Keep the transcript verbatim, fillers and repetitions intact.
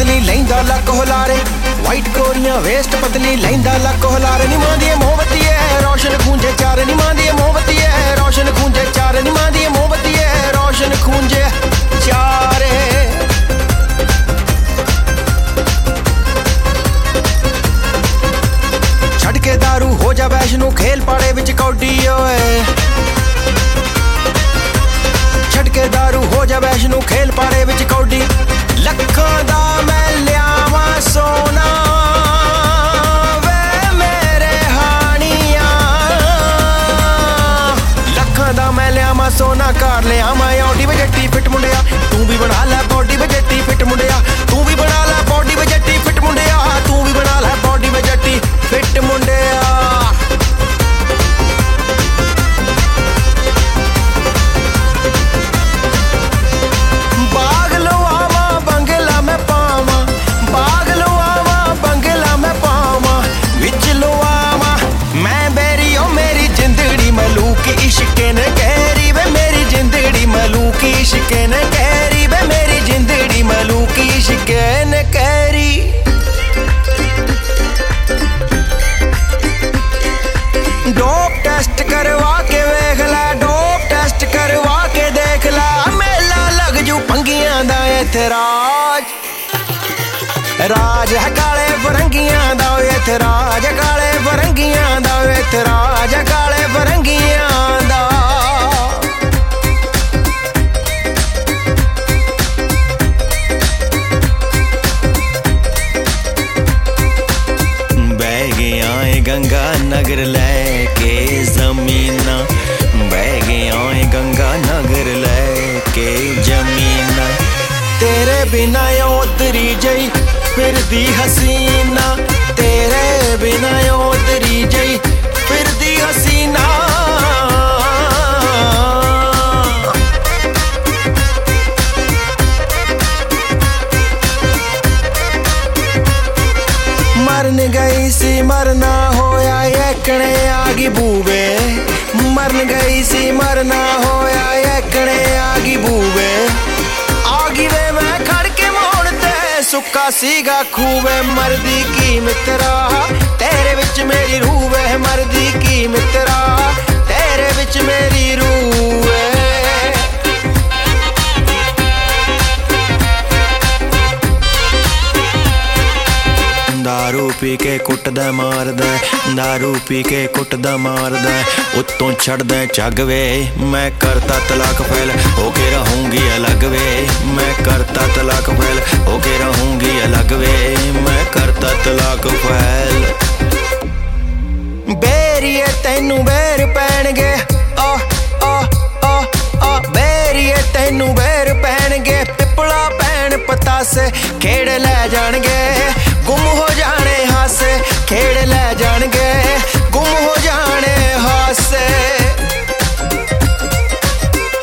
पतली लैंदा लक हुलारे वाइट कोरियां वेस्ट पतली लैंदा लक हुलारे नी मां दी मोमबत्ती है रोशन खूंजे चार नी मां दी मोमबत्ती है रोशन खूंजे चार नी मां दी मोमबत्ती है रोशन खूंजे चारे छड़ के दारू हो जा वैष्णो खेल पाड़े विच कौडी ओए छड़ के दारू हो जा वैष्णो खेल पाड़े विच कौडी लखां दा मैं लियावां सोना वे मेरे हानिया लखां दा मैं लियावां सोना कार लियावां ऑडी बजट्टी फिट मुंडिया तू भी बना लै बॉडी बजट्टी फिट मुंडिया तू भी बना लै बॉडी बजट्टी फिट मुंडिया तू भी बना लै बॉडी बजट्टी फिट मुंडिया इश्के ने कहरी वे मेरी जिंदड़ी मलूकी इश्के ने कहरी वे मेरी जिंदड़ी मलूकी इश्के ने कहरी डोप टेस्ट करवा के वेख ला डोप टेस्ट करवा के देख ला मेला लग जू पंगियां दा इत्थे राज राज है काले फरंगियां दा इत्थे राज काले फरंगियां दा इत्थे राज काले फरंगियां दा बह गया है गंगा नगर लैके जमीना बह गया है गंगा नगर लैके जमीना तेरे बिना उतरी जई फिर दी हसीना तेरे बिना उतरी जई फिर दी हसीना मरन गई सी मरना होया एकने आगी बूवे मरन गई सी मरना होया एकने आगी बूवे आगी वे मैं खड़ के मोड़ते सुक्का सीगा खूवे मर्दी की मित्रा तेरे विच मेरी रूह है मर्दी की मित्रा तेरे विच मेरी रूह है दारू पी के कुटदा मारदा दारू पी के कुटदा मारदा उत्तों छड़दा झग वे मैं करता तलाक फैल होके रहूंगी अलग वे मैं करता तलाक फैल होके रहूंगी अलग वे मैं करता तलाक फैल बेरिए तैनू बेर पैणगे आ आ आ आ बेरिए तैनू बेर पैणगे पिपला पैण पतासे खेड़ लै जाणगे